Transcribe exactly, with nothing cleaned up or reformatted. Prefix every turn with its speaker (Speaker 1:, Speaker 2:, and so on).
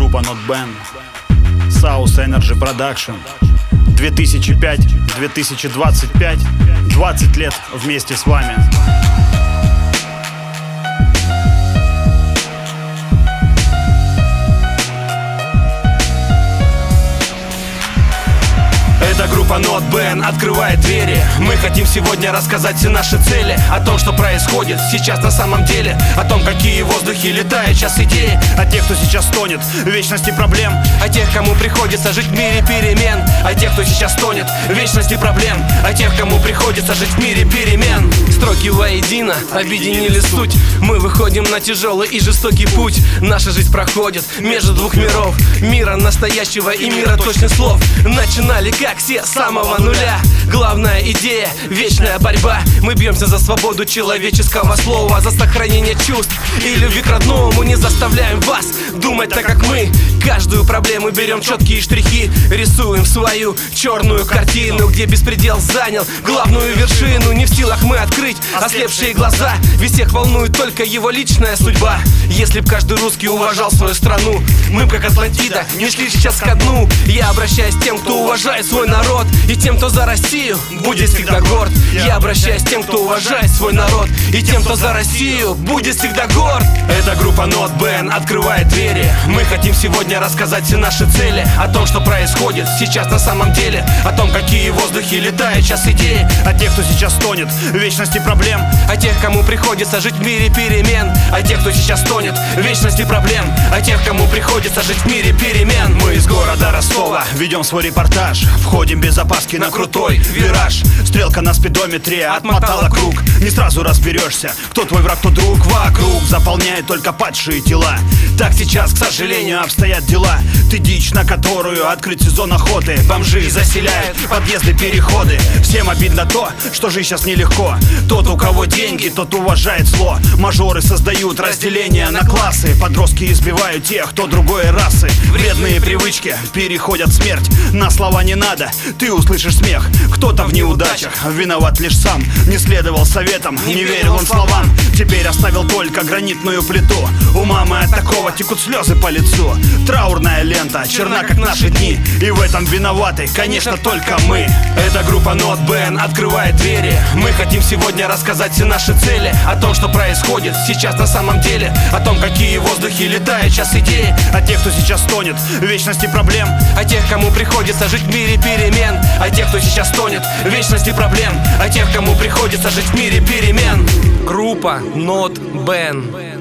Speaker 1: Группа Not Band, South Energy Production. две тысячи пятый — две тысячи двадцать пять. двадцать лет вместе с вами.
Speaker 2: Эта группа Not Band открывает двери. Мы хотим сегодня рассказать все наши цели, о том, что происходит сейчас на самом деле, о том, какие в воздухе летают сейчас идеи,
Speaker 1: О тех, кто сейчас тонет в вечности проблем,
Speaker 2: о тех, кому приходится жить в мире перемен, о тех, кто сейчас тонет в вечности проблем, о тех, кому приходится жить в мире перемен. Строки воедино объединили суть. Мы выходим на тяжелый и жестокий путь. Наша жизнь проходит между двух миров, мира настоящего и мира точных слов. Начинали как все с самого нуля. Главная идея — вечная борьба. Мы бьемся за свободу человеческого слова, за сохранение чувств и любви к родному. Не заставляем вас думать так, как мы. Каждую проблему берем четкие штрихи, рисуем свою черную картину, где беспредел занял главную вершину. Не в силах мы открыть ослепшие глаза, ведь всех волнует только его личная судьба. Если б каждый русский уважал свою страну, мы б как Атлантида не шли сейчас ко дну. Я обращаюсь к тем, кто уважает свой народ, и тем, кто за Россию будет всегда горд. Я обращаюсь к тем, кто уважает свой народ, и тем, кто за Россию будет всегда горд. Эта группа Not Band открывает двери. Мы хотим сегодня рассказать все наши цели, о том, что происходит сейчас на самом деле, о том, какие в воздухе летают сейчас идеи,
Speaker 1: о тех, кто сейчас тонет в вечности проблем,
Speaker 2: о тех, кому приходится жить в мире перемен, о тех, кто сейчас тонет в вечности проблем, о тех, кому приходится жить в мире перемен.
Speaker 1: Мы из города Ростова ведем свой репортаж, входим без опаски на крутой вираж. Стрелка на спидометре отмотала круг. Не сразу разберешься, кто твой враг, кто друг. Вокруг заполняет только падшие тела. Так сейчас, к сожалению, обстоят дела. Ты дичь, на которую открыт сезон охоты. Бомжи заселяют подъезды, переходы. Всем обидно то, что жить сейчас нелегко. Тот, у кого деньги, тот уважает зло. Мажоры создают разделение на классы. Подростки избивают тех, кто другой расы. Вредные привычки переходят в смерть. На слова не надо, ты услышишь смех. Кто-то в неудачах виноват лишь сам. Не следовал советам, не верил он словам. Теперь оставил только гранитную плиту. У мамы от такого текут слезы по лицу. Траурная лента черна, как наши дни. И в этом виноваты, конечно, только мы.
Speaker 2: Эта группа Not Band открывает двери. Мы хотим сегодня рассказать все наши цели, о том, что происходит сейчас на самом деле, о том, какие в воздухе летают сейчас идеи,
Speaker 1: о тех, кто сейчас тонет в вечности проблем,
Speaker 2: о тех, кому приходится жить в мире перемен, о тех, кто сейчас тонет в вечности проблем, о тех, кому приходится жить в мире перемен. Группа Not Band.